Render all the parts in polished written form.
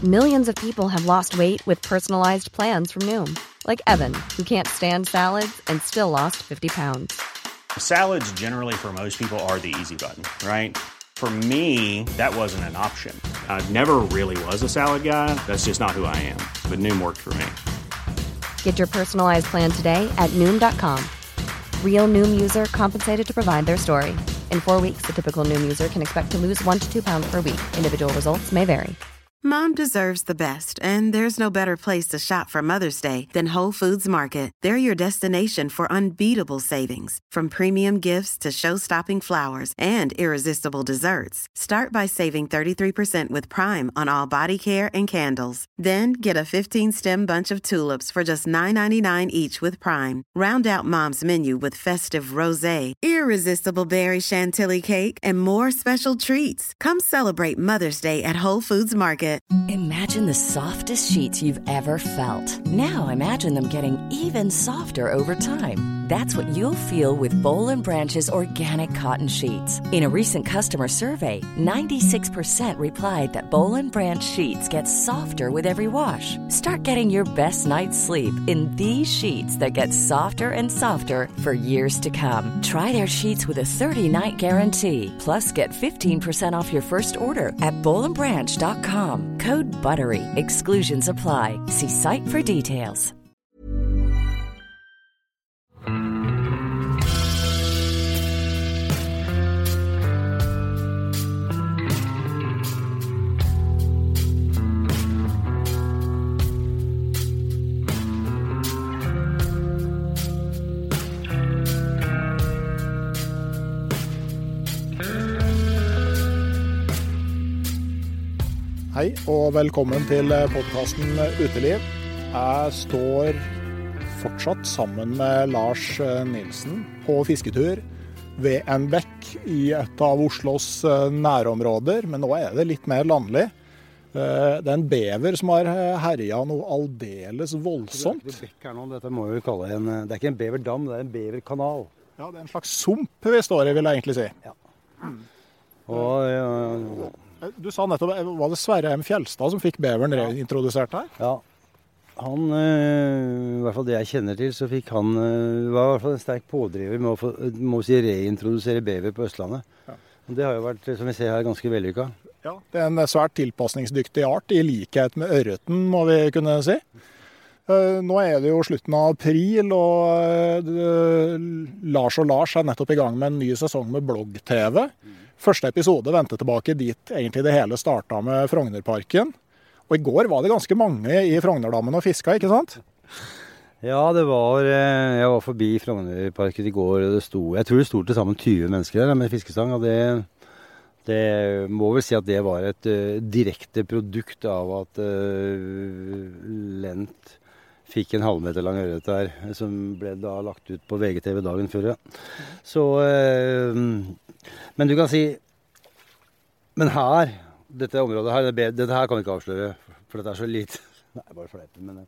Millions of people have lost weight with personalized plans from Noom. Like Evan, who can't stand salads and still lost 50 pounds. Salads generally for most people are the easy button, right? For me, that wasn't an option. I never really was a salad guy. That's just not who I am. But Noom worked for me. Get your personalized plan today at Noom.com. Real Noom user compensated to provide their story. In 4 weeks, the typical Noom user can expect to lose 1 to 2 pounds per week. Individual results may vary. Mom deserves the best, and there's no better place to shop for Mother's Day than Whole Foods Market. They're your destination for unbeatable savings, from premium gifts to show-stopping flowers and irresistible desserts. Start by saving 33% with Prime on all body care and candles. Then get a 15-stem bunch of tulips for just $9.99 each with Prime. Round out Mom's menu with festive rosé, irresistible berry chantilly cake, and more special treats. Come celebrate Mother's Day at Whole Foods Market. Imagine the softest sheets you've ever felt. Now imagine them getting even softer over time. That's what you'll feel with Boll & Branch's organic cotton sheets. In a recent customer survey, 96% replied that Boll & Branch sheets get softer with every wash. Start getting your best night's sleep in these sheets that get softer and softer for years to come. Try their sheets with a 30-night guarantee. Plus, get 15% off your first order at bollandbranch.com. Code BUTTERY. Exclusions apply. See site for details. Hei og velkommen til podcasten Uteliv. Jeg står fortsatt sammen med Lars Nilsen på fisketur ved en bekk i et av Oslos nærområder, men nå er det litt mer landlig. Det er en bever som har herjet noe aldeles voldsomt. Det bekk her nå, dette må vi kalle det er ikke en beverdam, det er en beverkanal. Ja, det er en slags sump vi står i, vil jeg egentlig si. Ja. Og du sa nettopp, var det Sverre M. Fjelstad som fikk beveren reintrodusert her? Ja, han, i hvert fall det jeg kjenner til, så fikk han, var i hvert fall en sterk pådriver med å reintrodusere bever på Østlandet. Ja. Og det har jo vært, som vi ser her, ganske vellykket. Ja, det er en svært tilpasningsdyktig art, i likhet med ørreten, må vi kunne si. Nå er det jo slutten av april, og Lars og Lars er nettopp i gang med en ny sesong med blogg-TV. Første episode vendte tilbake dit egentlig det hele startet med Frognerparken. Og i går var det ganske mange i Frognerdammen og fiska, ikke sant? Ja, det var, jeg var forbi Frognerparken i går, og jeg tror det sto til sammen 20 mennesker der med fiskestang, og det må vel si at det var et direkte produkt av at Lent fikk en halvmeter lang ørret der, som ble da lagt ut på VGTV dagen før. Ja. Så, men du kan si, men her, dette området her, dette her kan vi ikke avsløre, for dette er så lite. Nei, bare for det. Men,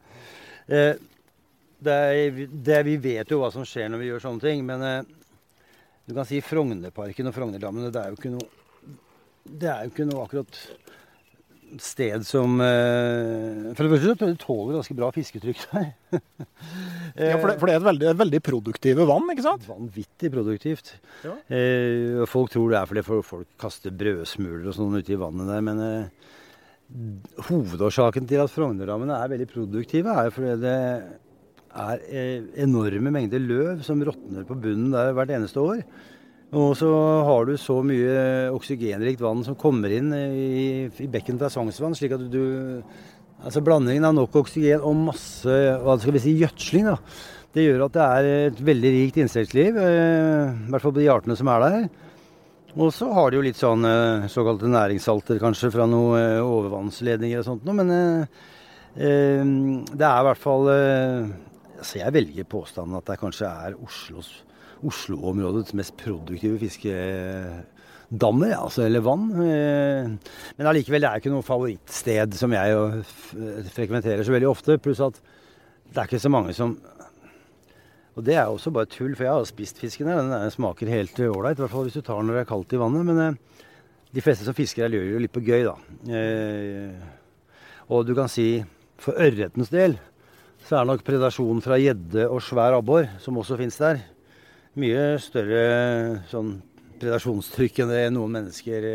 vi vet jo hva som skjer når vi gjør sånne ting, men du kan si Frognerparken og Frognerdammen, det er jo ikke noe akkurat sted som for det første tåler ganske bra fisketrykk der. Ja, for det er et veldig produktive vann, ikke sant? Vanvittig produktivt. Ja. Folk tror det er fordi folk kaster brødsmuler og sånn ute i vannet der, men hovedårsaken til at Frognerdammene er veldig produktive er fordi det er enorme mengder løv som råtner på bunnen der hvert eneste år. Og så har du så mye oksygenrikt vann som kommer inn i bekken fra Sognsvann, slik at altså blandingen av nok oksygen og masse, hva skal vi si, gjødsling da. Det gjør at det er et veldig rikt insektliv, i hvert fall på de artene som er der. Og så har de jo litt sånn såkalte næringssalter kanskje fra noen overvannsledninger og sånt, men det er i hvert fall, altså jeg velger påstanden at det kanskje er Oslo-områdets mest produktive fiskedammer, altså, eller vann. Men allikevel, det er ikke noe favorittsted som jeg frekventerer så veldig ofte, pluss at det er ikke så mange som... Og det er også bare tull, for jeg har spist fisken her, den smaker helt ålreit, i hvert fall hvis du tar den når det er kaldt i vannet, men de fleste som fisker her gjør jo litt på gøy, da. Og du kan si, for ørretens del, så nok predasjon fra gjedde og svær abbor, som også finnes der, mye større sånn predasjonstrykk enn det noen mennesker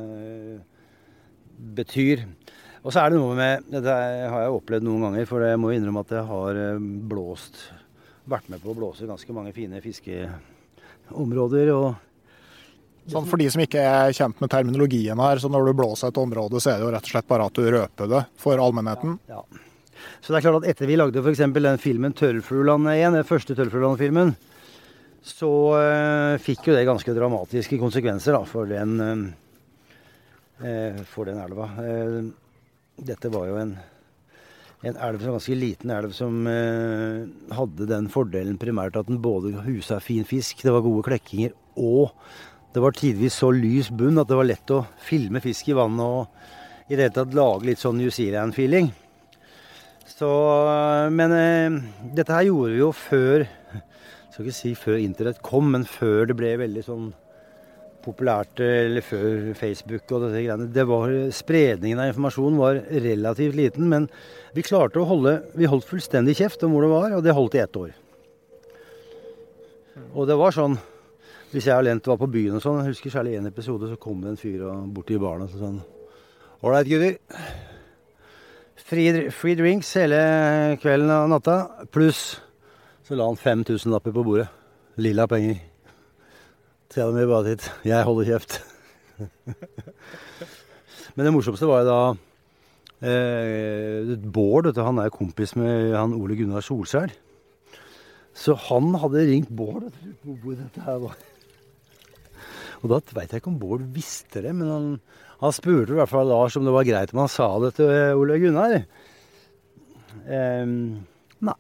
betyr. Og så det noe med, dette har jeg opplevd noen ganger, for jeg må innrømme at jeg har vært med på å blåse ganske mange fine fiskeområder. Og sånn for de som ikke kjent med terminologien her, så når du blåser et område, så det jo rett og slett bare at du røper det for allmennheten. Ja. Så det klart at etter vi lagde for eksempel den filmen Tørrfugland 1, den første Tørrfugland-filmen, så fikk jo det ganske dramatiske konsekvenser da, for den elva. Dette var jo en elv, en ganske liten elv, som hadde den fordelen primært at den både husa fin fisk, det var gode klekkinger, og det var tidvis så lys bunn at det var lett å filme fisk i vannet og i det hele tatt lage litt sånn New Zealand-feeling. Så, men dette her gjorde vi jo før, skal ikke si før internett kom, men før det ble veldig sånn populært, eller før Facebook og dette greiene. Spredningen av informasjon var relativt liten, men vi klarte å vi holdt fullstendig kjeft om hvor det var, og det holdt i 1 år. Og det var sånn, hvis jeg og Lent var på byen og sånn, jeg husker særlig en episode, så kom det en fyr bort til barna og sånn, «Alright, gutter, free drinks hele kvelden og natta, pluss så la han 5 000 lapper på bordet. Lilla penger. Tell me about it. Jeg holder kjeft. Men det morsomste var jo da Bård, han jo kompis med han Ole Gunnar Solskjær. Så han hadde ringt Bård hvor dette her var. Og da vet jeg ikke om Bård visste det, men han spurte i hvert fall Lars om det var greit om han sa det til Ole Gunnar. Nei.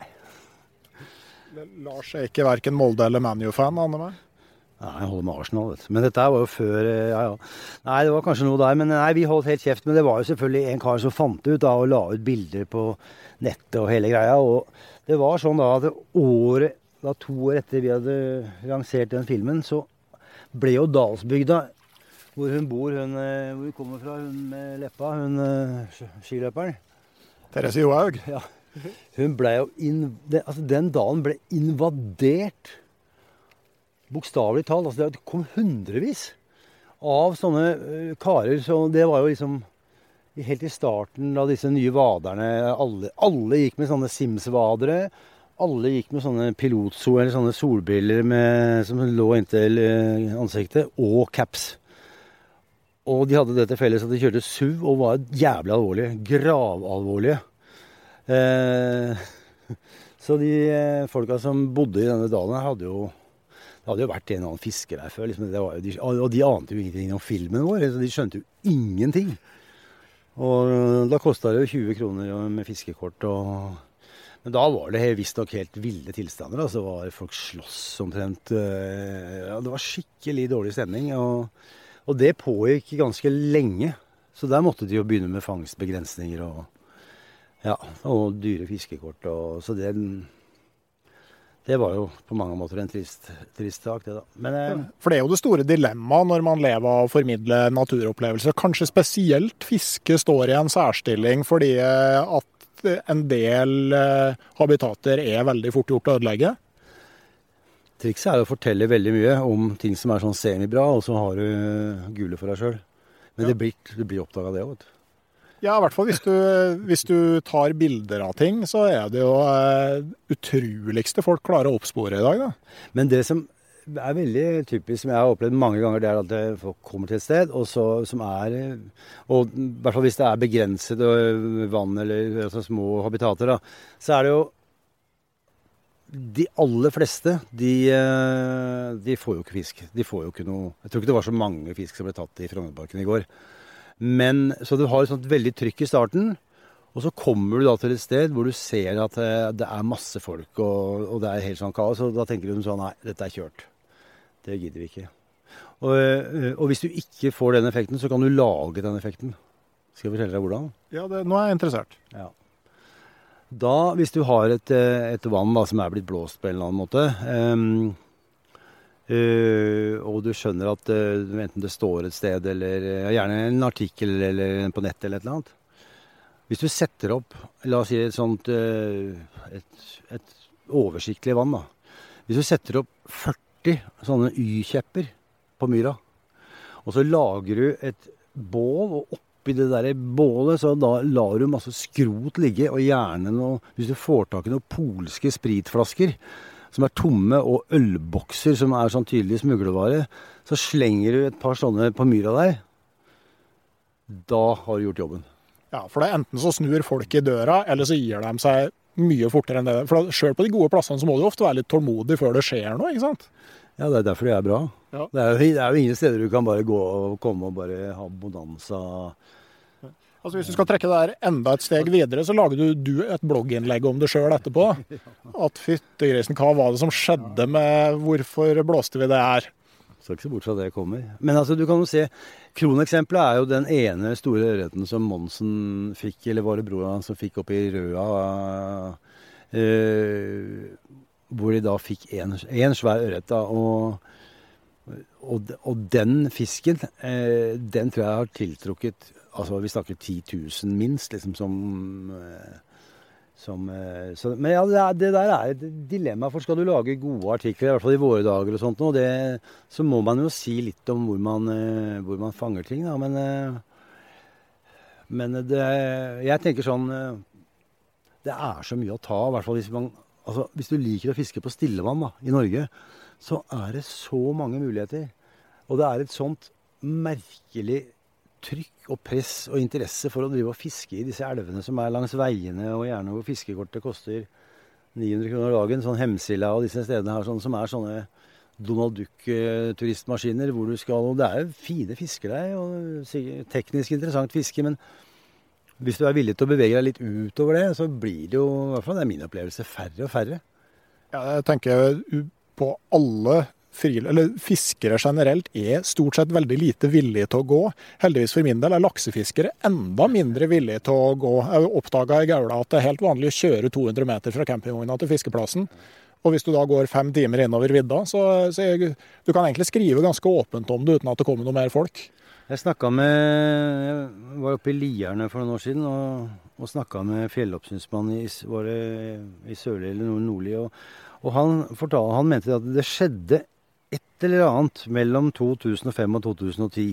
Lars ikke hverken Molde eller ManU-fan, aner meg? Nei, jeg holder med Arsenal, vet du. Men dette var jo før, Nei, det var kanskje noe der, men nei, vi holdt helt kjeft. Men det var jo selvfølgelig en kar som fant det ut da, og la ut bilder på nettet og hele greia. Og det var sånn da at 2 år etter vi hadde lansert den filmen, så ble jo Dalsbygda, hvor hun bor, hvor hun kommer fra, hun med leppa, hun skiløperen. Therese Johaug. Ja. Hun ble jo den dalen ble invadert, bokstavelig talt. Altså det kom hundrevis av sånne karer, så det var jo liksom helt i starten av disse nye vaderne. Alle gikk med sånne Sims-vadere. Alle gikk med sånne eller sånne solbriller som lå inntil ansiktet, og caps. Og de hadde det til felles at de kjørte SUV og var jævlig alvorlige, gravalvorlige. Så de folka som bodde i denne dalen her det hadde jo vært en eller annen fisker der før, liksom, og de ante jo ingenting om filmen vår, så de skjønte jo ingenting. Og da kostet det jo 20 kroner med fiskekort, men da var det visst nok helt ville tilstander, altså var folk slåss omtrent, det var skikkelig dårlig stemning, og det pågikk ganske lenge, så der måtte de jo begynne med fangstbegrensninger og dyre fiskekort, så det var jo på mange måter en trist sak, det da. Men, for det jo det store dilemmaet når man lever av å formidle naturopplevelser. Kanskje spesielt fiske står i en særstilling fordi at en del habitater veldig fort gjort å ødelegge. Trikset å fortelle veldig mye om ting som sånn semibra, og så har du gule for deg selv. Men det blir oppdaget det også, vet du. Ja, i hvert fall hvis du tar bilder av ting, så det jo utroligste folk klarer å oppspore i dag, da. Men det som veldig typisk, som jeg har opplevd mange ganger, det at folk kommer til et sted, og og i hvert fall hvis det begrenset vann eller altså små habitater, da, så det jo de aller fleste, de får jo ikke fisk. De får jo ikke noe. Jeg tror ikke det var så mange fisk som ble tatt i Frognerparken i går. Men, så du har et sånt veldig trykk i starten, og så kommer du da til et sted hvor du ser at det masse folk, og det helt sånn kaos, og da tenker du sånn, nei, dette kjørt. Det gidder vi ikke. Og hvis du ikke får den effekten, så kan du lage den effekten. Skal jeg fortelle deg hvordan? Ja, nå jeg interessert. Ja. Da, hvis du har et vann da, som blitt blåst på en eller annen måte, og du skjønner at enten det står et sted, eller gjerne en artikkel eller på nett eller et eller annet, Hvis du setter opp, la oss si et sånt, et oversiktlig vann da. Hvis du setter opp 40 sånne Y-kjepper på myra, og så lager du et bål, og oppi det der bålet, så da lar du masse skrot ligge, og gjerne noe, hvis du får tak i noen polske spritflasker, som tomme, og ølbokser som sånn tydelig smuglevare, så slenger du et par sånne på myra der. Da har du gjort jobben. Ja, for det enten så snur folk i døra, eller så gir de seg mye fortere enn det. For selv på de gode plassene så må du ofte være litt tålmodig før det skjer noe, ikke sant? Ja, det derfor det bra. Ja. Det jo ingen steder du kan bare gå og komme og bare ha bonanza. Altså hvis du skal trekke det der enda et steg videre, så lager du et blogginnlegg om det selv etterpå. At fyttegrisen, hva var det som skjedde med hvorfor blåste vi det her? Så ikke så bort fra det kommer. Men altså, du kan jo se, kroneksempelet jo den ene store ørreten som Monsen fikk, eller var det broren han som fikk opp i Røa, hvor de da fikk en svær ørret da, og den fisken, den tror jeg har tiltrukket, altså vi snakker 10 000 minst, liksom men ja, det der et dilemma, for skal du lage gode artikler, i hvert fall i våre dager og sånt, og så må man jo si litt om hvor man fanger ting, da, men jeg tenker sånn, det så mye å ta, i hvert fall hvis du liker å fiske på stillevann da, i Norge, så det så mange muligheter, og det et sånt merkelig trykk og press og interesse for å drive og fiske i disse elvene som langs veiene, og gjerne hvor fiskekortet koster 900 kroner dagen, sånn Hemsila og disse stedene her, sånn, som sånne Donald Duck-turistmaskiner, hvor du skal, og det jo fine fisker der, og teknisk interessant fiske, men hvis du villig til å bevege deg litt utover det, så blir det jo, i hvert fall det min opplevelse, færre og færre. Ja, jeg tenker på alle fiskere generelt stort sett veldig lite villige til å gå. Heldigvis for min del laksefiskere enda mindre villige til å gå. Jeg oppdaget i Gaula at det helt vanlig å kjøre 200 meter fra campingvogna til fiskeplassen. Og hvis du da går 5 timer innover vidda, så du kan egentlig skrive ganske åpent om det uten at det kommer noe mer folk. Jeg var oppe i Lierne for noen år siden og snakket med fjelloppsynsmannen i Sørli eller Nordli, og han mente at det skjedde et eller annet mellom 2005 og 2010.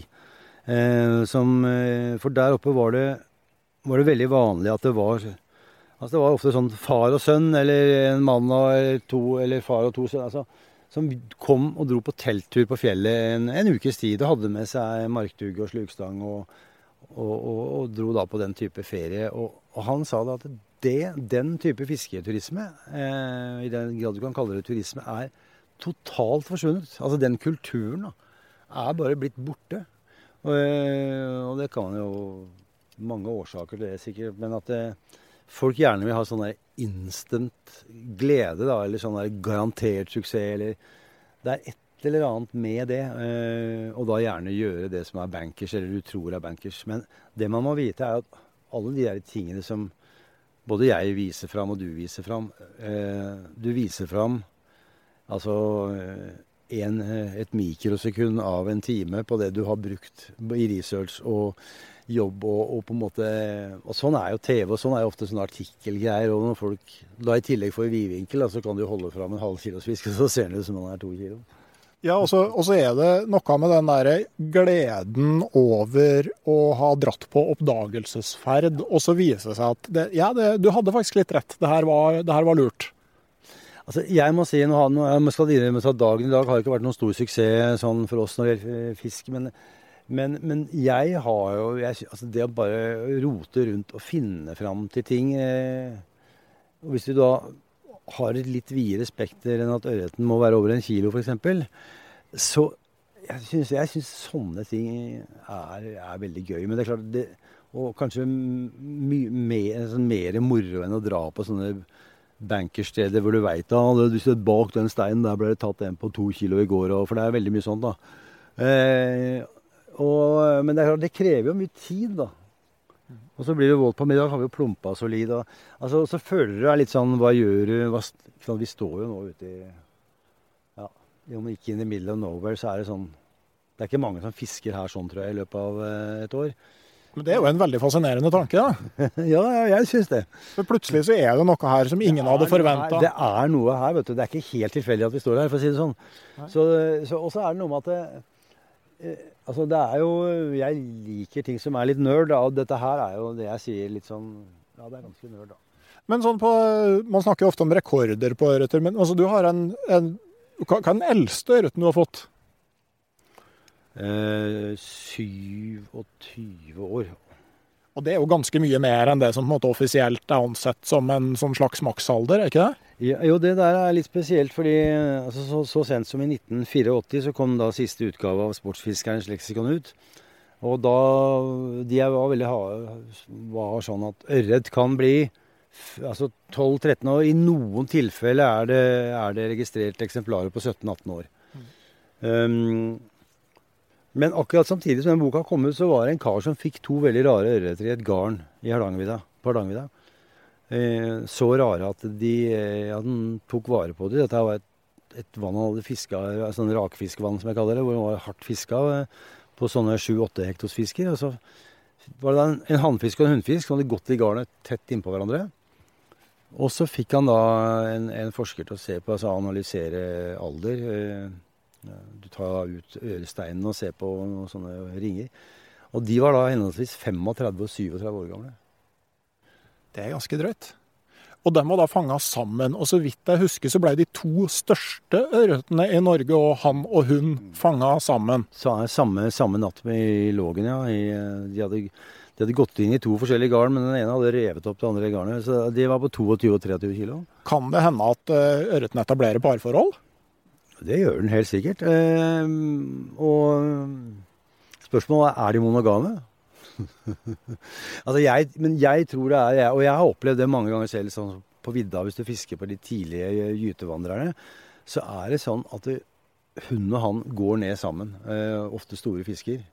For der oppe var det veldig vanlig at det var ofte sånn far og sønn, eller en mann og to, eller far og to sønn, som kom og dro på telttur på fjellet en ukes tid, og hadde med seg marktugg og slukstang, og dro da på den type ferie. Og han sa da at den type fisketurisme, i den grad du kan kalle det turisme, totalt forsvunnet. Altså den kulturen da, bare blitt borte. Og det kan jo mange årsaker til det sikkert, men at folk gjerne vil ha sånn der instant glede da, eller sånn der garantert suksess, eller det et eller annet med det, og da gjerne gjøre det som bankers, eller du tror bankers. Men det man må vite at alle de der tingene som både jeg viser fram og du viser fram, du viser fram altså et mikrosekund av en time på det du har brukt i research og jobb og på en måte, og sånn jo TV, og sånn jo ofte sånne artikkelgreier, og når folk da i tillegg får vidvinkel, så kan du holde fram en halv kilos fisk, så ser det ut som han 2 kilo. Ja, og så det noe med den der gleden over å ha dratt på oppdagelsesferd, og så viser det seg at du hadde faktisk litt rett, det her var lurt. Altså, jeg må si, jeg skal innrømme at dagen i dag har ikke vært noen stor suksess sånn for oss når det gjelder fisk, men jeg har jo, altså det å bare rote rundt og finne fram til ting, og hvis du da har et litt videre spekter enn at ørreten må være over 1 kilo for eksempel, så jeg synes sånne ting veldig gøy, men det klart, og kanskje mer moro enn å dra på sånne bankersteder hvor du vet du ser bak den steinen, der ble det tatt en på 2 kilo i går, for det veldig mye sånt da. Men det krever jo mye tid da. Og så blir det våt på middag, har vi jo plumpa solid. Og så føler du litt sånn, hva gjør du? Vi står jo nå ute i, om ikke in the middle of nowhere, så det sånn, det ikke mange som fisker her sånn, tror jeg, i løpet av et år. Men det jo en veldig fascinerende tanke, da. Ja, jeg synes det. For plutselig så det noe her som ingen hadde forventet. Det noe her, vet du. Det ikke helt tilfeldig at vi står her, for å si det sånn. Og så det noe med at altså det jo jeg liker ting som litt nerd, og dette her jo det jeg sier litt sånn, ja, det ganske nerd da. Men sånn man snakker jo ofte om rekorder på ørreter, men altså du har hva den eldste ørreten du har fått? 27 år. Og det jo ganske mye mer enn det som på en måte offisielt ansett som en sånn slags maksalder, ikke det? Ja, jo, det der litt spesielt, fordi altså, så sent som i 1984 så kom da siste utgave av Sportsfiskerens leksikon ut. Og da de var sånn at ørret kan bli altså 12-13 år. I noen tilfeller det registrert eksemplarer på 17-18 år. Men akkurat samtidig som den boka kom ut, så var det en kar som fikk 2 veldig rare ørreter i et garn i Hardangervidda, på Hardangervidda. Så rare at han tok vare på det. Dette var et vann han hadde fisket, sånn rakfiskvann som jeg kaller det, hvor han var hardt fisket på sånne 7-8 hektosfisker. Og så var det en hannfisk og en hunnfisk som hadde gått i garnet tett innpå hverandre. Og så fikk han da en forsker til å se på, altså analysere alder. Du tar ut øresteinen og ser på noen sånne ringer. Og de var da henholdsvis 35 og 37 år gamle. Det ganske drøyt. Og de var da fanget sammen. Og så vidt jeg husker så ble de 2 største ørretene i Norge og han og hun fanget sammen. Samme natt i Lågen, ja. De hadde gått inn i 2 forskjellige garn, men den ene hadde revet opp det andre garnet. Så de var på 22 og 23 kilo. Kan det hende at ørreten etablerer parforhold? Det gjør den helt sikkert. Og spørsmålet de monogame? Altså jeg tror det og jeg har opplevd det mange ganger selv, sånn på vidda, hvis du fisker på de tidlige gytevandrerne, så det sånn at hun og han går ned sammen. Ofte store fisker.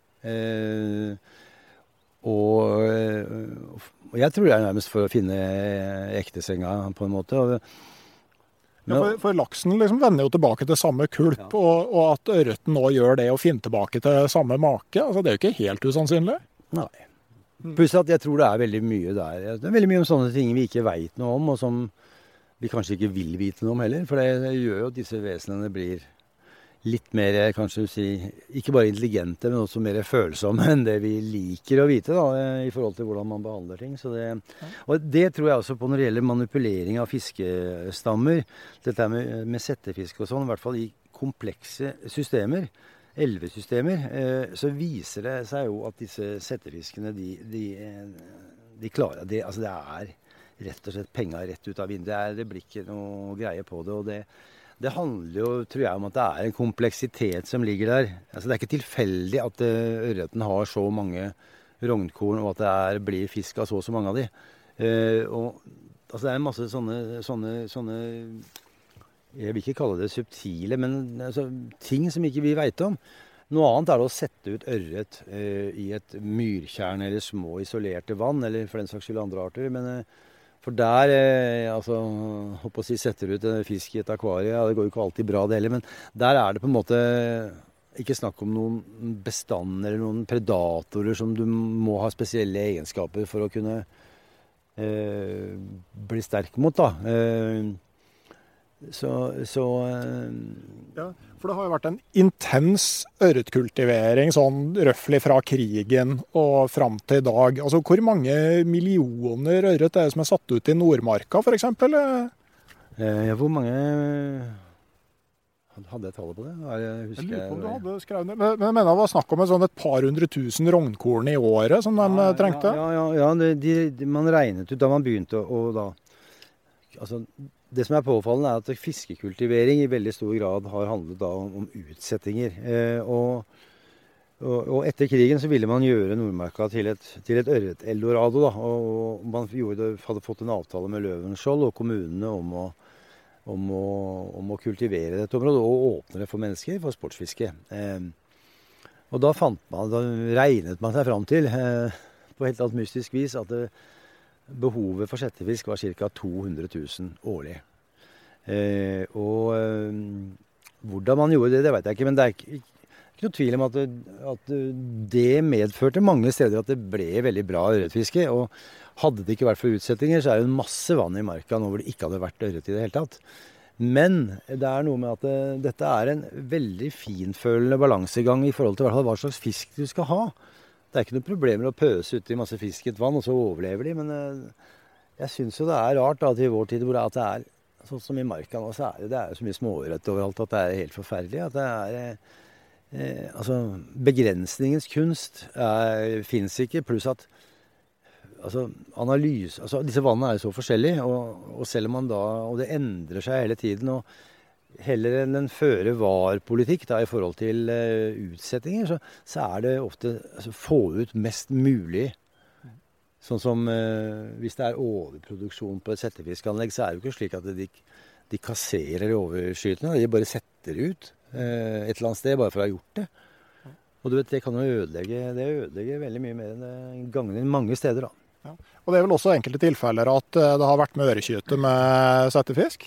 Og jeg tror det nærmest for å finne ektesenga på en måte. For laksen liksom vender jo tilbake til samme kulp, og at ørreten nå gjør det og finner tilbake til samme make, altså det jo ikke helt usannsynlig. Nei. Pluss at jeg tror det veldig mye der. Det veldig mye om sånne ting vi ikke vet noe om, og som vi kanskje ikke vil vite noe om heller. For det gjør jo at disse vesenene blir litt mer, kanskje si, ikke bare intelligente, men også mer følsomme enn det vi liker å vite da, i forhold til hvordan man behandler ting. Og det tror jeg også på når det gjelder manipulering av fiskestammer, dette med settefisk og sånn, i hvert fall i komplekse systemer, elvesystemer, så viser det seg jo at disse settefiskene, de klarer det. Altså det rett og slett penger rett ut av vinduet. Det blir ikke noe greie på det, og det handler jo, tror jeg, om at det en kompleksitet som ligger der. Altså det ikke tilfeldig at ørreten har så mange rognkorn, og at det blir fisk av så mange av de. Altså det en masse sånne jeg vil ikke kalle det subtile, men altså, ting som ikke vi vet om. Noe annet det å sette ut ørret i et myrtjern eller små isolerte vann, eller for den saks skyld andre arter, men for der, håper å si, setter du ut en fisk i et akvarie, ja, det går jo ikke alltid bra det heller, men der det på en måte ikke snakk om noen bestand eller noen predatorer som du må ha spesielle egenskaper for å kunne bli sterk mot, da. Ja, for det har jo vært en intens ørretkultivering, sånn røffelig fra krigen og fram til i dag. Altså, hvor mange millioner ørret det som satt ut i Nordmarka, for eksempel? Ja, hvor mange hadde jeg tallet på det? Jeg lurer på om du hadde skrevet det. Men jeg mener det var snakk om et par 100 000 rognkorn i året som de trengte. Ja, man regnet ut da man begynte å da... Altså, det som påfallende at fiskekultivering i veldig stor grad har handlet da om utsettinger. Og etter krigen så ville man gjøre Nordmarka til et ørret-eldorado, da. Og man hadde fått en avtale med Løvenskiold og kommunene om å kultivere dette området og åpne det for mennesker, for sportsfiske. Og da regnet man seg fram til, på helt alt mystisk vis, at behovet for settefisk var ca. 200 000 årlig. Og hvordan man gjorde det vet jeg ikke, men det ikke ikke noe tvil om at det medførte mange steder at det ble veldig bra ørretfiske. Og hadde det ikke vært for utsettinger, så er det en masse vann i marka nå hvor det ikke hadde vært ørret i det hele tatt. Men det er noe med at dette er en veldig finfølende balansegang i forhold til hva slags fisk du skal ha. Det er ikke noe problem med å pøse ut i masse fisk i et vann, og så overlever de. Men jeg synes jo det er rart at i vår tid hvor det er sånn som i marka nå, så det er jo så mye småørret overalt at det er helt forferdelig. At det altså, begrensningens kunst finnes ikke, pluss at disse vannene er jo så forskjellige, og selv om og det endrer seg hele tiden, og heller enn en føre-var-politikk i forhold til utsettinger, så er det ofte få ut mest mulig. Sånn som hvis det er overproduksjon på et settefiskanlegg, så er det jo ikke slik at de kasserer overskytene, de bare setter ut et eller annet sted bare for å ha gjort det. Og du vet, det kan jo ødelegge veldig mye mer enn gagner mange steder da. Ja. Og det er vel også enkelte tilfeller at det har vært med ørekyte med settefisk?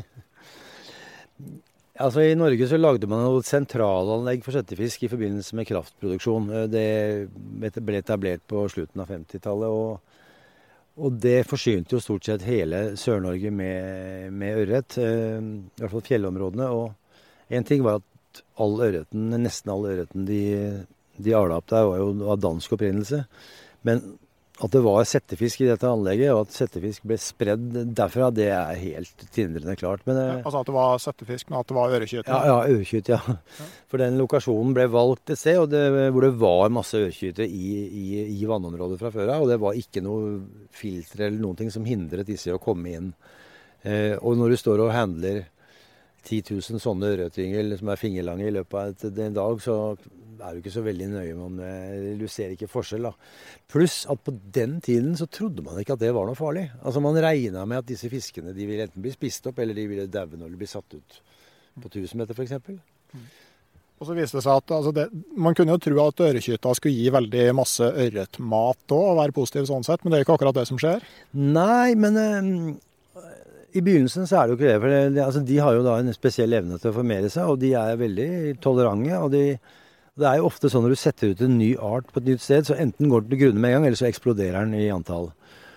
Altså i Norge så lagde man et sentralanlegg for settefisk i forbindelse med kraftproduksjon. Det ble etablert på slutten av 50-tallet, og det forsynte jo stort sett hele Sør-Norge med ørret, i hvert fall fjellområdene. Og en ting var at nesten all ørreten de avla opp der var jo av dansk opprinnelse. Men at det var settefisk i dette anlegget, og at settefisk ble spredd derfra, det er helt tindrende klart. Men, altså at det var settefisk, men at det var ørekyt? Ja, ørekyt, ja. For den lokasjonen ble valgt et sted, hvor det var masse ørekyte i vannområdet fra før av, og det var ikke noe filter eller noen ting som hindret disse å komme inn. Og når du står og handler 10 000 sånne ørretyngel som er fingerlange i løpet av en dag, så er du ikke så veldig nøye med du ser ikke forskjell da. Pluss at på den tiden så trodde man ikke at det var noe farlig. Altså man regnet med at disse fiskene de ville enten bli spist opp, eller de ville daue når de blir satt ut på 1000 meter for eksempel. Og så viste det seg at man kunne jo tro at ørekyta skulle gi veldig masse ørretmat også, og være positiv sånn sett, men det er ikke akkurat det som skjer. Nei, men i begynnelsen så er det jo ikke det, for de har jo da en spesiell evne til å formere seg, og de er veldig tolerante, og det er jo ofte sånn når du setter ut en ny art på et nytt sted, så enten går den til grunne med en gang, eller så eksploderer den i antall.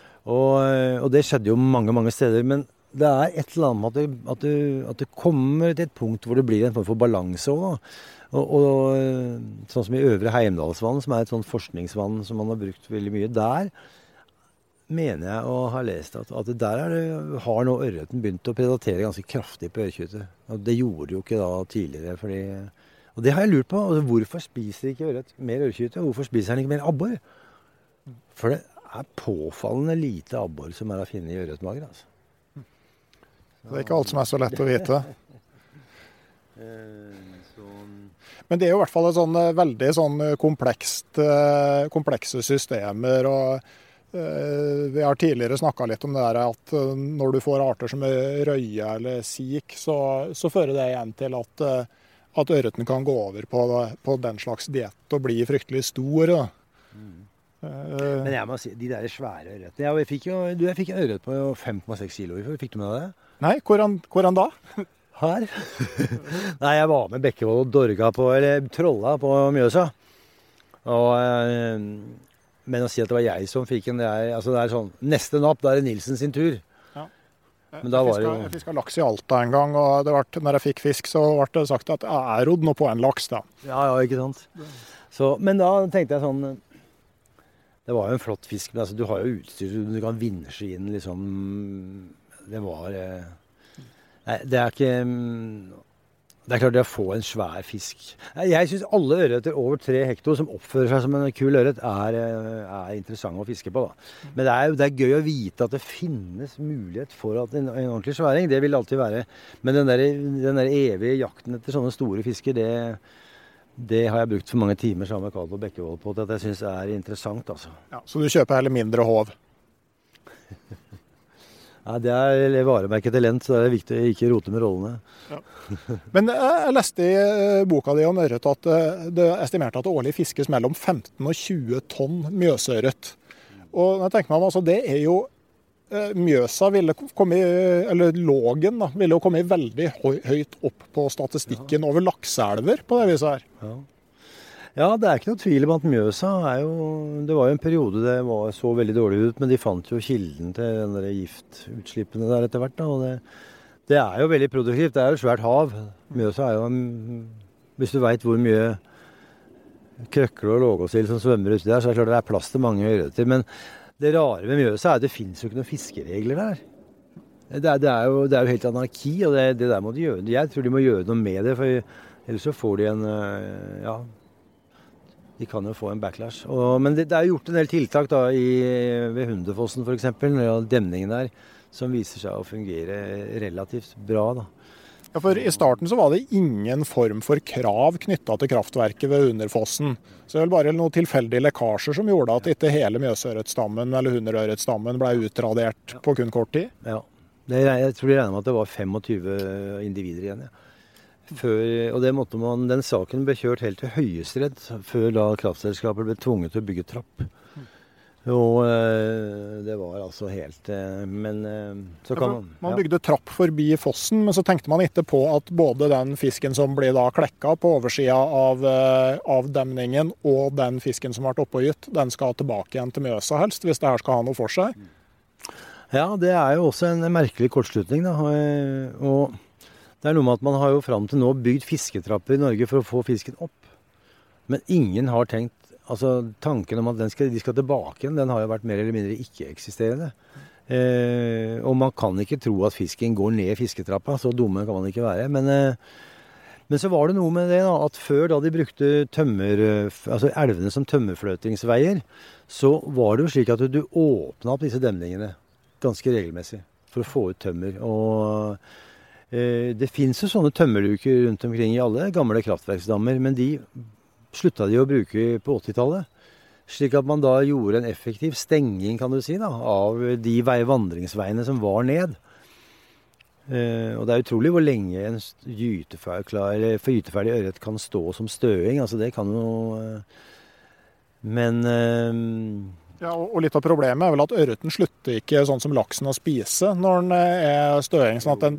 Og det skjedde jo mange steder, men det er et eller annet med at det kommer til et punkt hvor det blir en form for balanse også, da. Og sånn som i Øvre Heimdalsvann, som er et sånt forskningsvann som man har brukt veldig mye, der mener jeg å ha lest at der har nå ørreten begynt å predatere ganske kraftig på ørekyte. Og det gjorde det jo ikke da tidligere, og det har jeg lurt på. Altså, hvorfor spiser ikke ørret mer ørekyte? Hvorfor spiser den ikke mer abbor? For det er påfallende lite abbor som er å finne i ørretmager. Altså. Det er ikke alt som er så lett å vite. Men det er jo i hvert fall et veldig komplekse systemer, og vi har tidligere snakket litt om det der at når du får arter som er røye eller sik, så fører det igjen til at ørreten kan gå over på den slags diett og bli fryktelig stor. Men jeg må si, de der svære ørretene, jeg fikk en ørret på 5,6 kilo. Fikk du med deg det? Nei, hvordan da? Her? Nei, jeg var med Bekkevold og trolla på Mjøsa. Men å si at det var jeg som fikk den, det er sånn, neste napp, da er det Nilsen sin tur. Men da var jeg fisket laks i Alta en gang, og når jeg fikk fisk, så ble det sagt at jeg rodde nå på en laks da. Ja, ikke sant. Men da tenkte jeg sånn, det var jo en flott fisk, men du har jo utstyr, du kan vinsje inn liksom, nei, det er ikke, det er klart det å få en svær fisk. Jeg synes alle ørreter over 3 hektar som oppfører seg som en kul ørret er interessant å fiske på. Da. Men det er gøy å vite at det finnes mulighet for at en ordentlig sværing. Det vil alltid være. Men den der evige jakten etter sånne store fisker, det har jeg brukt for mange timer sammen med Karl på Bekkevold på, til at jeg synes er interessant. Altså. Ja, så du kjøper heller mindre håv? Ja, det er varemerket talent, så det er viktig å ikke rote med rollene. Ja. Men jeg leste i boka di om ørret at det er estimert at det årlig fiskes mellom 15 og 20 tonn mjøsørret. Og jeg tenker meg, altså, det er jo Mjøsa ville komme eller Lågen ville jo komme veldig høyt opp på statistikken over lakseelver på det viset her. Ja. Ja, det er ikke noe tvil om at Mjøsa det var jo en periode det så veldig dårlig ut, men de fant jo kilden til den der giftutslippene der etter hvert. Da, og det er jo veldig produktivt. Det er jo et svært hav. Mjøsa er jo, hvis du vet hvor mye krøkler og lågåsild som svømmer uti der, så er det klart det er plass til mange ørreter. Men det rare med Mjøsa er at det finnes jo ikke noen fiskeregler der. Det er jo helt anarki, og det der må de gjøre. Jeg tror de må gjøre noe med det, for ellers så får de de kan jo få en backlash. Men det er gjort en del tiltak da, ved Hunderfossen for eksempel, demningen der, som viser seg å fungere relativt bra da. Ja, for i starten så var det ingen form for krav knyttet til kraftverket ved Hunderfossen. Så det var bare noen tilfeldige lekkasjer som gjorde at ikke hele Mjøsørretstammen eller Hunderørretstammen ble utradert på kun kort tid. Ja, jeg tror de regner med at det var 25 individer igjen, ja. Og den saken ble kjørt helt til Høyesterett før da kraftselskapet ble tvunget til å bygge trapp. Og det var altså helt men så kan man bygde trapp forbi fossen, men så tenkte man ikke på at både den fisken som ble da klekka på oversida av demningen, og den fisken som ble oppågytt, den skal tilbake igjen til Mjøsa helst, hvis det her skal ha noe for seg. Ja, det er jo også en merkelig kortslutning da, og det er noe med at man har jo frem til nå bygd fisketrapper i Norge for å få fisken opp. Men ingen har tenkt, altså tanken om at de skal tilbake igjen, den har jo vært mer eller mindre ikke-eksisterende. Og man kan ikke tro at fisken går ned i fisketrappa, så dumme kan man ikke være. Men så var det noe med det da, at før da de brukte elvene som tømmerfløtingsveier, så var det jo slik at du åpnet opp disse demningene ganske regelmessig for å få ut tømmer. Og det finnes jo sånne tømmerluker rundt omkring i alle gamle kraftverksdammer, men de slutta de å bruke på 80-tallet. Slik at man da gjorde en effektiv stenging, kan du si, da, av de vandringsveiene som var ned. Og det er utrolig hvor lenge en gyteferdig ørret kan stå som støing. Altså det kan jo Men Ja, og litt av problemet er vel at ørreten slutter ikke sånn som laksen å spise når den er støing. Sånn at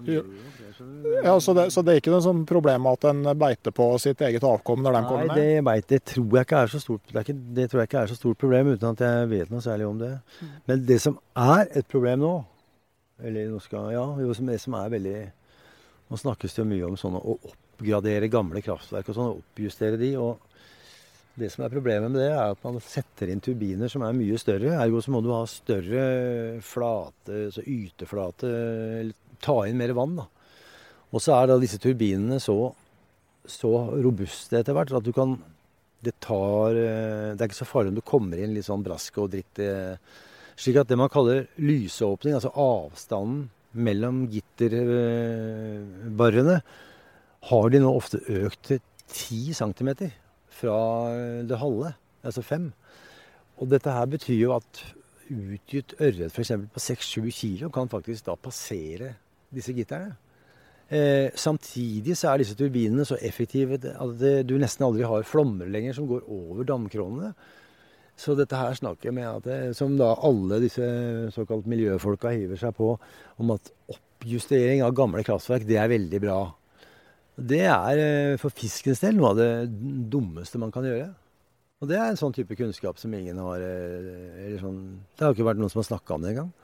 så det er ikke noe sånn problem at den beiter på sitt eget avkom når den kommer ned? Nei, det tror jeg ikke er så stort. Det tror jeg ikke er så stort problem, uten at jeg vet noe særlig om det. Men det som er et problem nå, eller det som er veldig Nå snakkes det jo mye om sånn å oppgradere gamle kraftverk og sånn, og oppjustere de, og det som er problemet med det er at man setter inn turbiner som er mye større. Ergo så må du ha større flate, så yteflate, ta inn mer vann da. Og så er da disse turbinene så robuste etter hvert at du kan, det er ikke så farlig om du kommer inn litt sånn brask og dritt. Slik at det man kaller lysåpning, altså avstanden mellom gitterbarrene, har de nå ofte økt til 10 centimeter fra det halve, altså 5. Og dette her betyr jo at utgitt ørret for eksempel på 6-7 kilo kan faktisk da passere disse gitterne. Samtidig så er disse turbinene så effektive at du nesten aldri har flommer lenger som går over damkronene. Så dette her snakker med at som da alle disse såkalt miljøfolka hiver seg på, om at oppjustering av gamle kraftverk, det er veldig bra. Det er for fiskens del noe av det dummeste man kan gjøre. Og det er en sånn type kunnskap som ingen har det har ikke vært noen som har snakket om det engang.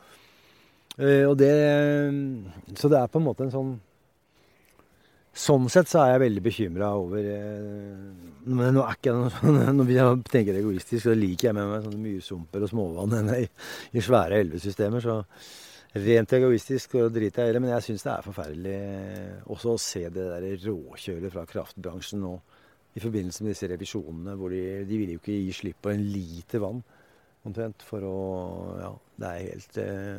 Så det er på en måte en sånn sett så er jeg veldig bekymret over men nå er ikke jeg når jeg tenker egoistisk, så liker jeg med meg sånne mye sumper og småvann enn i svære elvesystemer, så rent egoistisk og driter jeg i det, men jeg synes det er forferdelig også å se det der råkjølet fra kraftbransjen nå i forbindelse med disse revisjonene, hvor de vil jo ikke gi slipp på en liter vann omtrent for å, det er helt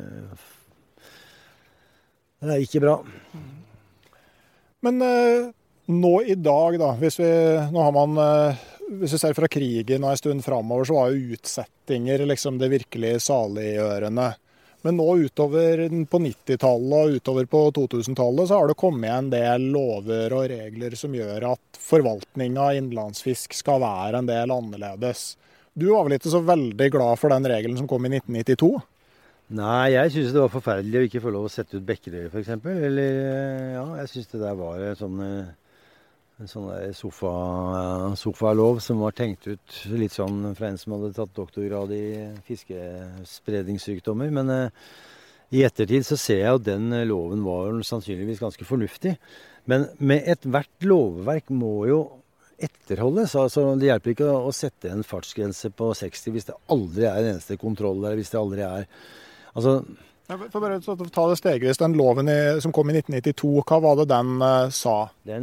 det er ikke bra. Men nå i dag da, hvis vi ser fra krigen og en stund fremover, så var jo utsettinger liksom det virkelig saliggjørende. Men nå utover på 90-tallet og utover på 2000-tallet så har det kommet en del lover og regler som gjør at forvaltningen av innlandsfisk skal være en del annerledes. Du var vel ikke så veldig glad for den regelen som kom i 1992? Nei, jeg synes det var forferdelig å ikke få lov å sette ut bekkedøy, for eksempel. Eller, jeg synes det der var sånn en sånn der sofalov som var tenkt ut litt sånn fra en som hadde tatt doktorgrad i fiskespredningssykdommer. Men i ettertid så ser jeg at den loven var sannsynligvis ganske fornuftig. Men med ethvert lovverk må jo etterholdes. Altså, det hjelper ikke å sette en fartsgrense på 60 hvis det aldri er en eneste kontroll der, hvis det aldri er... Altså... For bare å ta det stegvis, den loven som kom i 1992, hva var det den sa?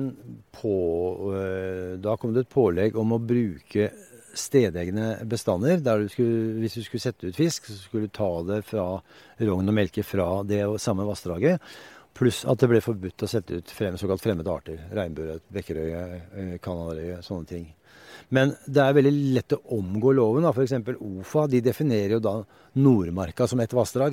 Da kom det et pålegg om å bruke stedegne bestander. Der hvis du skulle sette ut fisk, så skulle du ta det fra rogn og melke fra det samme vassdraget. Pluss at det ble forbudt å sette ut såkalt fremmede arter. Regnbueørret, bekkerøye, kanarøye, sånne ting. Men det er veldig lett å omgå loven. For eksempel OFA, de definerer jo da Nordmarka som et vassdrag.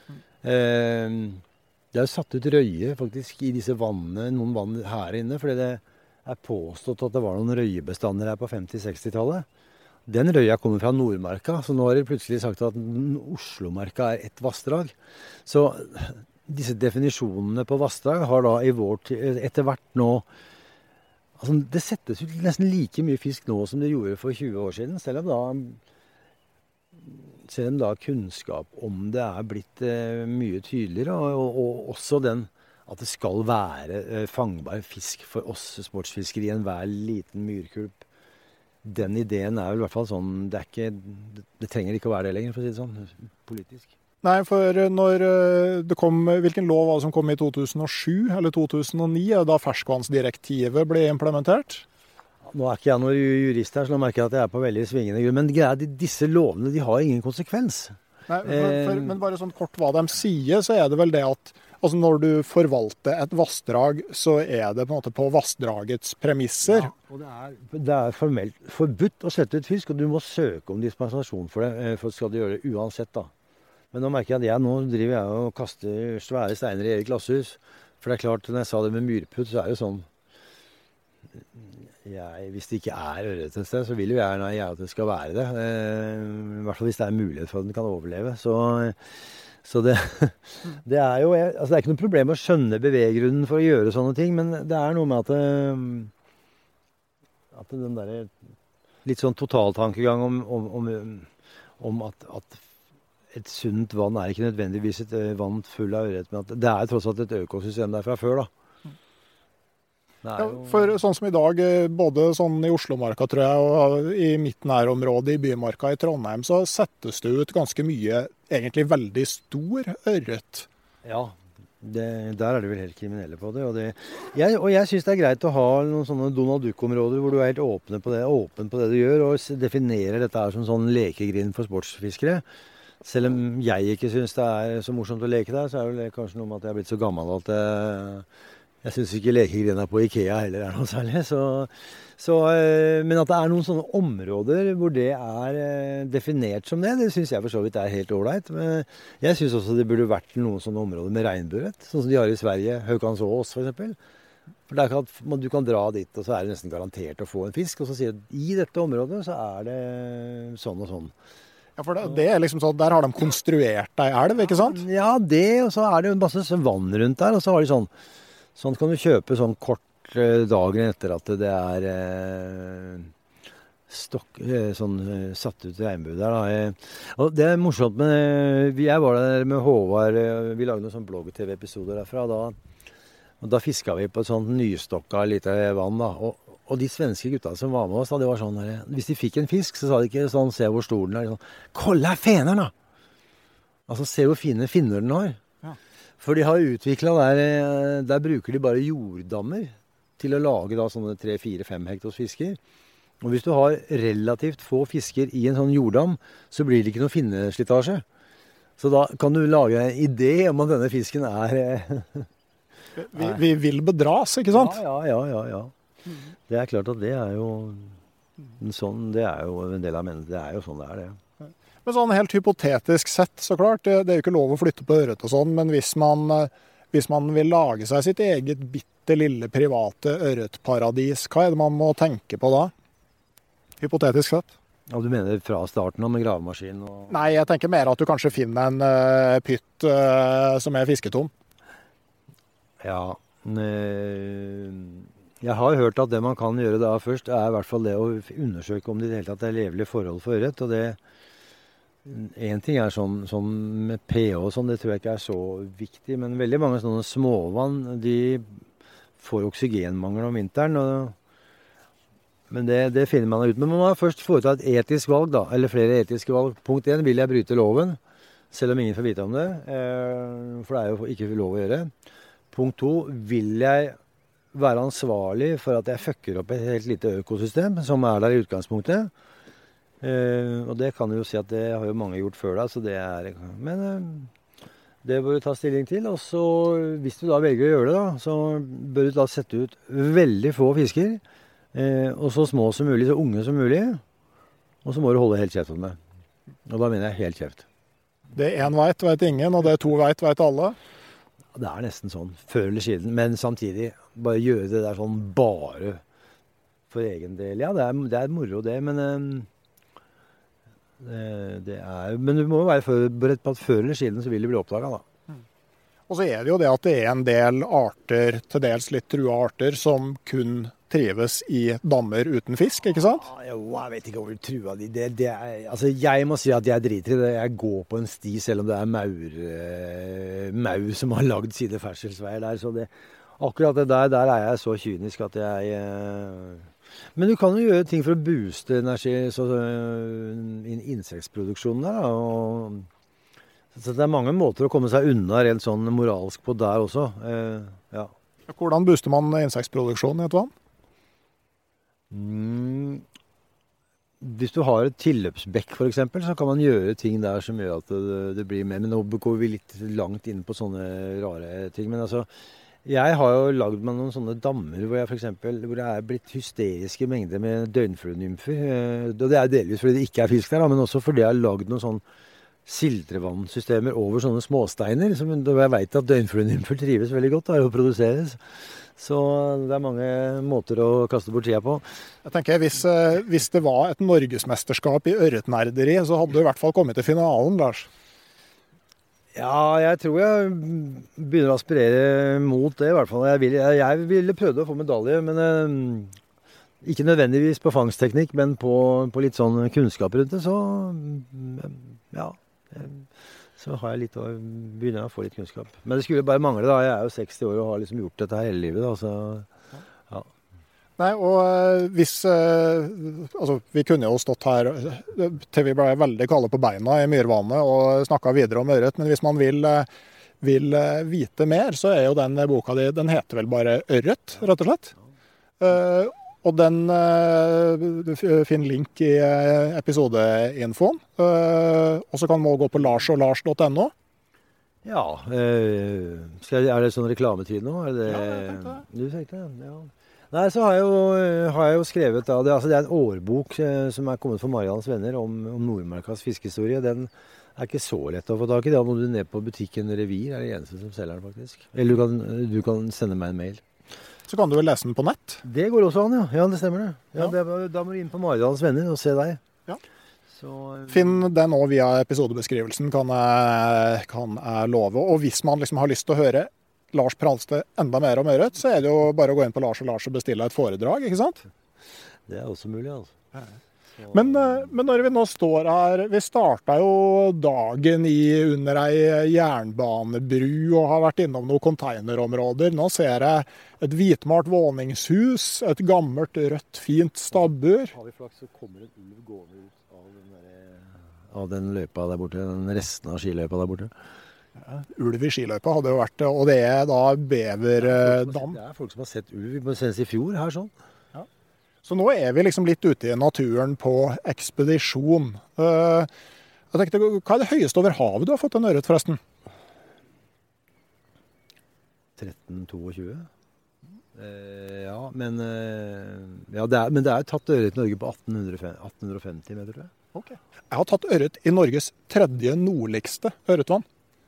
Det er satt ut røye faktisk i disse vannene, noen vann her inne, fordi det er påstått at det var noen røyebestander her på 50-60-tallet. Den røya kommer fra Nordmarka, så nå har de plutselig sagt at Oslomarka er et vassdrag. Så disse definisjonene på vassdrag har da etter hvert nå, altså det settes ut nesten like mye fisk nå som det gjorde for 20 år siden, selv om da kunnskap om det er blitt mye tydeligere, og også den at det skal være fangbar fisk for oss sportsfiskere i enhver liten myrkulp. Den ideen er vel i hvert fall sånn, det trenger ikke å være det lenger, for å si det sånn, politisk. Nei, for når det kom, hvilken lov var det som kom i 2007 eller 2009, da ferskvannsdirektivet ble implementert? Nå er ikke jeg noen jurist her, så nå merker jeg at jeg er på veldig svingende grunn. Men disse lovene, de har ingen konsekvens. Nei, men bare sånn kort hva de sier, så er det vel det at altså når du forvalter et vassdrag, så er det på en måte på vassdragets premisser. Ja, og det er formelt forbudt å sette ut fisk, og du må søke om dispensasjon for det, for skal du gjøre det uansett da. Men nå merker jeg at nå driver jeg og kaster svære steiner i eget glasshus. For det er klart, når jeg sa det med myrputt, så er det sånn... hvis det ikke er ørret et sted, så vil jo jeg at det skal være det. I hvert fall hvis det er mulighet for at den kan overleve. Så det er jo... Altså det er ikke noe problem å skjønne beveggrunnen for å gjøre sånne ting, men det er noe med at den der litt sånn totaltankegang om at et sunt vann er ikke nødvendigvis et vann full av ørret, men at det er tross alt et økosystem der fra før, da. Ja, for sånn som i dag, både sånn i Oslomarka, tror jeg, og i mitt nærområde i Bymarka i Trondheim, så settes det ut ganske mye, egentlig veldig stor ørret. Ja, der er det vel helt kriminelle på det. Og jeg synes det er greit å ha noen sånne Donald Duck-områder hvor du er helt åpen på det du gjør, og definerer dette her som sånn lekegrind for sportsfiskere. Selv om jeg ikke synes det er så morsomt å leke der, så er det kanskje noe med at jeg er blitt så gammel at jeg synes ikke lekegrinda på IKEA heller er noe særlig. Men at det er noen sånne områder hvor det er definert som det synes jeg for så vidt er helt ålreit. Men jeg synes også det burde vært noen sånne områder med regnbueørret, sånn som de har i Sverige, Haukansås for eksempel. For der du kan dra dit, og så er det nesten garantert å få en fisk, og så sier de i dette området så er det sånn og sånn. Ja, for det er liksom sånn, der har de konstruert ei elv, ikke sant? Ja, og så er det jo masse vann rundt der, og så har de sånn kan du kjøpe sånn kort dagen etter at det er satt ut regnbue der. Da. Og det er morsomt, men jeg var der med Håvard, vi lagde noen sånn blogg-tv-episoder derfra, og da fisket vi på et sånt nystokka lite vann, da, og de svenske gutta som var med oss, da, det var sånn, hvis de fikk en fisk, så sa de ikke sånn, se hvor stor den er, sånn, kolla feneren da! Altså, se hvor fine finner den har. Ja. For de har utviklet der bruker de bare jorddammer til å lage da sånne 3-4-5 hektars fisker. Og hvis du har relativt få fisker i en sånn jorddam, så blir det ikke noe finneslitasje. Så da kan du lage en idé om at denne fisken er... vi vil bedras, ikke sant? Ja. Det er klart at det er jo sånn, det er jo en del av mennesket, det er jo sånn det er det. Men sånn helt hypotetisk sett, så klart, det er jo ikke lov å flytte på ørret og sånn, men hvis man vil lage seg sitt eget bitte lille private ørretparadis, hva er det man må tenke på da? Hypotetisk sett. Ja, du mener fra starten av med gravemaskin? Nei, jeg tenker mer at du kanskje finner en pytt som er fisketom. Ja, Jeg har hørt at det man kan gjøre da først, I hvert fall det å undersøke om det I det hele tatt levelige forhold for ørret. Og det, en ting sånn med pH og sånn, det tror jeg ikke så viktig. Men veldig mange sånne småvann, de får oksygenmangel om vinteren. Men det finner man ut. Men man må først foreta et etisk valg da, eller flere etiske valg. Punkt 1, vil jeg bryte loven, selv om ingen får vite om det. For det jo ikke lov å gjøre. Punkt 2, vil jeg være ansvarlig for at jeg fucker opp et helt lite økosystem som der I utgangspunktet. Og det kan du jo si at det har jo mange gjort før da, så det men det bør du ta stilling til. Og så, hvis du da velger å gjøre det da, så bør du da sette ut veldig få fisker, og så små som mulig, så unge som mulig, og så må du holde helt kjeft om det. Og da mener jeg helt kjeft. Det en vet ingen, og det to vet alle. Det nesten sånn, før eller siden, men samtidig bare gjøre det der sånn bare for egen del. Ja, det moro det, men men du må jo være forberedt på at før eller siden så vil det bli oppdaget da. Og så det jo det at det en del arter, til dels litt trua arter, som kun trives I dammer uten fisk, ikke sant? Ja, jeg vet ikke hvor trua de. Altså, jeg må si at jeg driter I det. Jeg går på en sti selv om det maur som har lagd sine ferdselsveier der. Så akkurat det der jeg så kynisk at jeg... Men du kan jo gjøre ting for å booste energi, insektproduksjonen der da, så det mange måter å komme seg unna rent sånn moralsk på der også. Ja. Hvordan booster man insektproduksjonen I et vann? Hvis du har et tilløpsbekk for eksempel, så kan man gjøre ting der som gjør at det blir mer. Men nå går vi litt langt inn på sånne rare ting. Men altså, jeg har jo lagd meg noen sånne dammer hvor jeg for eksempel, hvor det blitt hysteriske mengder med døgnfluenymfer. Og det delvis fordi det ikke fisk der, men også fordi jeg har lagd noen sånn siltrevannsystemer over sånne småsteiner, som jeg vet at døgnfluenymfer trives veldig godt og produseres. Så det mange måter å kaste bort tida på. Jeg tenker, hvis det var et norgesmesterskap I ørretnerderi, så hadde du I hvert fall kommet til finalen, Lars. Ja, jeg tror jeg begynner å aspirere mot det I hvert fall. Jeg ville prøvd å få medalje, men ikke nødvendigvis på fangstteknikk, men på litt sånn kunnskap rundt det, så ja, så har jeg begynner jeg å få litt kunnskap. Men det skulle bare mangle da, jeg jo 60 år og har liksom gjort dette hele livet da, så ja. Nei, og hvis, altså vi kunne jo stått her til vi ble veldig kalde på beina I myrvannet og snakket videre om ørret, men hvis man vil vite mer, så jo den boka di, den heter vel bare Ørret, rett og slett. Og den du finner link I episodeinfoen. Og så kan man gå på larsolars.no. Ja, det sånn reklametid nå? Det, ja, jeg tenkte det. Du tenkte det, ja. Nei, så har jeg jo skrevet da, det en årbok som kommet for Marians venner om Nordmarkas fiskehistorie. Den ikke så lett å få tak I. Da må du ned på butikken Revir, det eneste som selger den faktisk. Eller du kan sende meg en mail. Så kan du vel lese den på nett? Det går også an, ja. Ja, det stemmer det. Ja, da må du inn på Marians venner og se deg. Ja. Så, Finn den også via episodebeskrivelsen, kan jeg love. Og hvis man liksom har lyst til å høre Lars Pralste enda mer om ørret, så det jo bare å gå inn på Lars og bestille et foredrag, ikke sant? Det også mulig, altså. Ja. Men når vi nå står her, vi startet jo dagen under ei jernbanebru og har vært innom noen containerområder. Nå ser jeg et hvitmalt våningshus, et gammelt rødt fint stabbur. Har vi flaks så kommer en ulv gående ut av den løypa der borte, den resten av skiløypa der borte. Ja, ulv I skiløypa hadde jo vært det, og det da beverdam. Det folk som har sett ulv, senest I fjor her sånn. Så nå vi liksom litt ute I naturen på ekspedisjon. Jeg tenkte, hva det høyeste over havet du har fått en ørret forresten? 1322. Ja, men det tatt ørret I Norge på 1850 meter, tror jeg. Ok. Jeg har tatt ørret I Norges tredje nordligste ørretvann.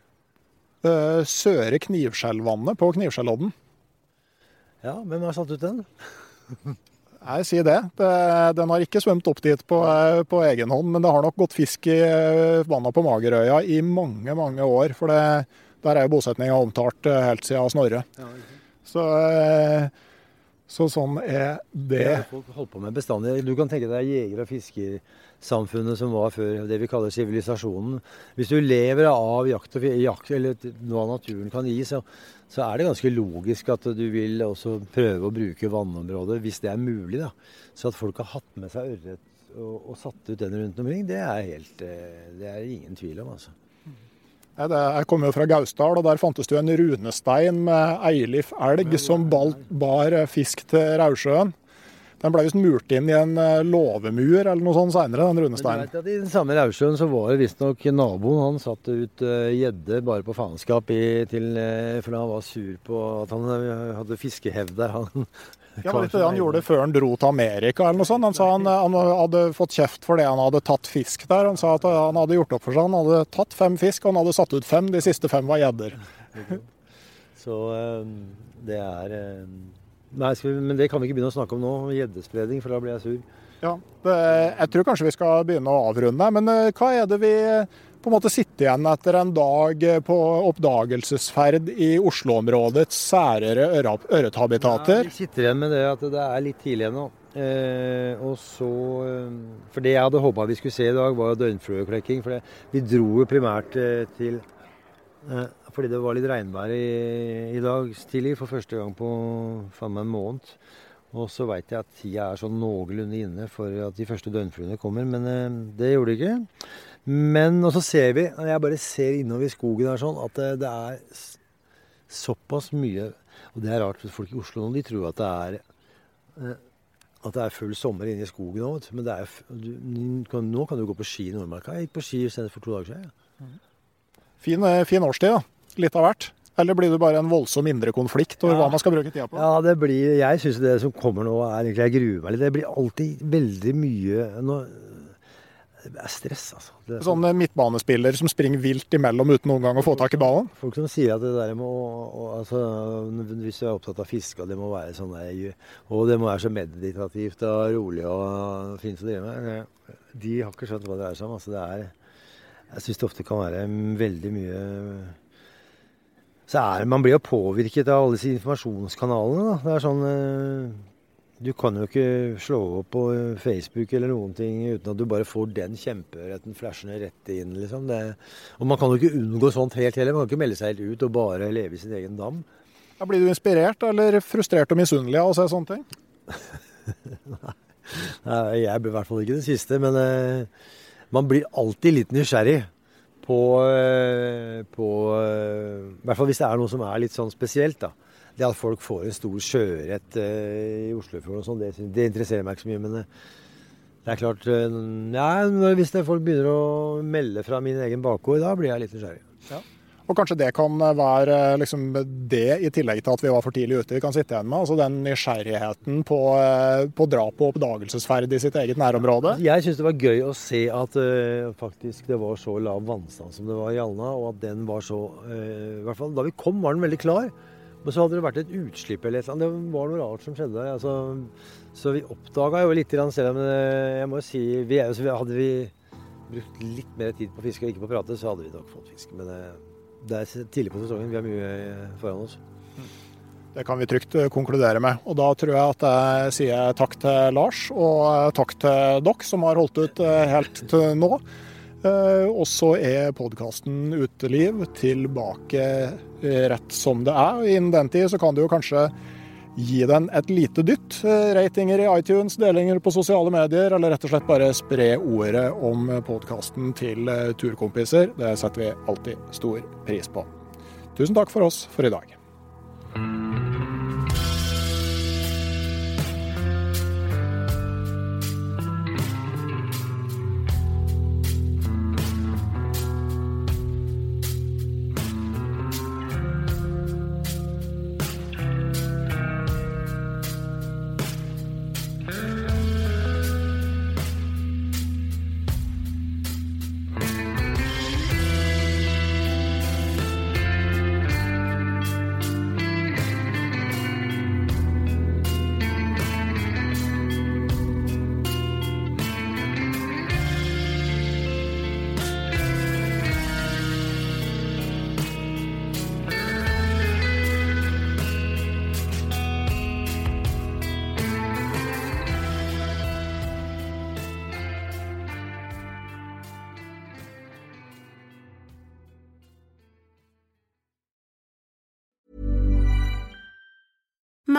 Søre Knivskjellvannet på Knivskjellodden. Ja, hvem har satt ut den? Jeg sier det. Den har ikke svømt opp dit på egen hånd, men det har nok gått fisk I vannet på Magerøya I mange, mange år, for der jo bosetningen omtalt helt siden Snorre. Ja, Så sånn det. Det har folk holdt på med bestandig. Du kan tenke deg jeger- og fiskersamfunnet som var før det vi kaller sivilisasjonen. Hvis du lever av jakt eller hva naturen kan gi, så det ganske logisk at du vil også prøve å bruke vannområder hvis det mulig, da. Så at folk har hatt med seg ørret og satt ut den rundt omkring, det ingen tvil om, altså. Jeg kommer jo fra Gausdal, og der fantes det jo en runestein med eilif elg som bar fisk til Raudsjøen. Den ble visst murt inn i en låvemur eller noe sånt senere, den runesteinen. Men I den samme Raudsjøen så var det visstnok naboen, han satte ut gjedde bare på faenskap for han var sur på at han hadde fiskehevd der. Han gjorde det før han dro til Amerika eller noe sånt. Han sa han hadde fått kjeft for det han hadde tatt fisk der. Han sa at han hadde gjort opp for seg. Han hadde tatt 5 fisk, og han hadde satt ut 5. De siste 5 var gjedder. Så det Nei, men det kan vi ikke begynne å snakke om nå, gjeddespredning, for da blir jeg sur. Ja, jeg tror kanskje vi skal begynne å avrunde. Men hva det vi på en måte sitter igjen etter en dag på oppdagelsesferd i Oslo-områdets særere ørrethabitater? Ja, vi sitter igjen med det at det litt tidlig ennå. Og så, for det jeg hadde håpet vi skulle se i dag var jo døgnflueklekking, for vi dro jo primært til fordi det var litt regnvær i dag tidlig for første gang på en måned. Og så vet jeg at tida sånn noenlunde inne for at de første døgnfluene kommer, men det gjorde det ikke. Men, og så ser vi, jeg bare ser innover i skogen her sånn, at det såpass mye, og det rart for folk i Oslo nå, de tror at det full sommer inne i skogen nå, men nå kan du gå på ski i Nordmarka. Jeg gikk på ski for 2 dager siden. Ja. Fin årstid da, litt av hvert. Eller blir det bare en voldsom indre konflikt over hva man skal bruke tida på? Ja, jeg synes det som kommer nå egentlig, jeg gruer meg litt. Det blir alltid veldig mye, det stress altså. Sånn midtbanespiller som springer vilt imellom uten noen gang å få tak i ballen? Folk som sier at det der altså, hvis du opptatt av fiske, det må være sånn der, og det må være så meditativt og rolig og fint å drive med. De har ikke skjønt hva det som. Altså, jeg synes det ofte kan være veldig mye. Så man blir jo påvirket av alle disse informasjonskanalene, da. Det sånn, du kan jo ikke slå opp på Facebook eller noen ting uten at du bare får den kjempeørreten flashende rett inn, liksom. Og man kan jo ikke unngå sånt helt heller. Man kan ikke melde seg helt ut og bare leve i sin egen dam. Ja, blir du inspirert eller frustrert og misunnelig av å se sånne ting? Nei, jeg blir i hvert fall ikke det siste, men man blir alltid litt nysgjerrig på i hvert fall hvis det noe som litt sånn spesielt, da. Det at folk får en stor sjørett i Oslofjorden og sånn, det interesserer meg ikke så mye, men det klart, hvis folk begynner å melde fra min egen bakgård, da blir jeg litt nysgjerrig. Ja. Og kanskje det kan være liksom det, i tillegg til at vi var for tidlig ute, vi kan sitte igjen med, altså den nysgjerrigheten på drap og oppdagelsesferd i sitt eget nærområde. Jeg synes det var gøy å se at faktisk det var så lav vannstand som det var i Alna, og at den var så, i hvert fall da vi kom var den veldig klar, men så hadde det vært et utslipp eller et eller annet, det var noe rart som skjedde der, altså, så vi oppdaget jo litt, selv om jeg må si, hadde vi brukt litt mer tid på fiske og ikke på prate, så hadde vi nok fått fisk, men det tidlig på sesongen, vi har mye foran oss. Det kan vi trygt konkludere med, og da tror jeg at jeg sier takk til Lars, og takk til dere som har holdt ut helt til nå. Og så podcasten Uteliv tilbake rett som det Innen den tid så kan du jo kanskje gi den et lite dytt. Ratinger i iTunes, delinger på sosiale medier, eller rett og slett bare spre ordet om podcasten til turkompiser. Det setter vi alltid stor pris på. Tusen takk for oss for i dag.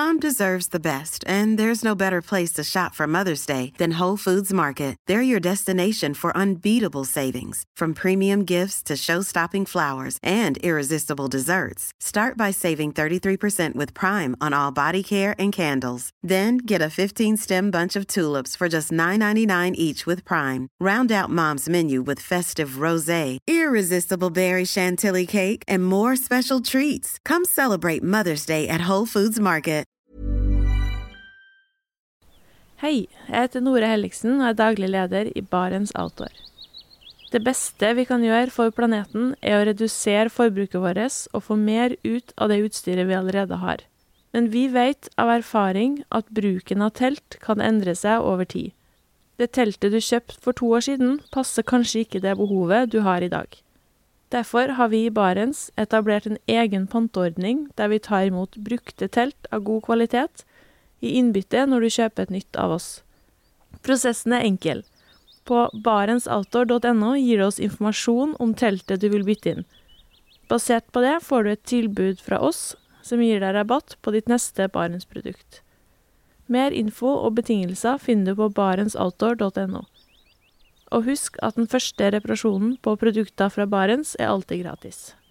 Mom deserves the best, and there's no better place to shop for Mother's Day than Whole Foods Market. They're your destination for unbeatable savings, from premium gifts to show-stopping flowers and irresistible desserts. Start by saving 33% with Prime on all body care and candles. Then get a 15-stem bunch of tulips for just $9.99 each with Prime. Round out Mom's menu with festive rosé, irresistible berry chantilly cake, and more special treats. Come celebrate Mother's Day at Whole Foods Market. Hei, jeg heter Nore Helliksen og er daglig leder i Barents Outdoor. Det beste vi kan gjøre for planeten er å redusere forbruket vårt og få mer ut av det utstyret vi allerede har. Men vi vet av erfaring at bruken av telt kan endre seg over tid. Det teltet du kjøpte for 2 år siden passer kanskje ikke det behovet du har i dag. Derfor har vi i Barents etablert en egen panteordning der vi tar imot brukte telt av god kvalitet i innbytte når du kjøper et nytt av oss. Prosessen er enkel. På barentsoutdoor.no gir du oss informasjon om teltet du vil bytte inn. Basert på det får du et tilbud fra oss som gir deg rabatt på ditt neste Barents-produkt. Mer info og betingelser finner du på barentsoutdoor.no. Og husk at den første reparasjonen på produkter fra Barents er alltid gratis.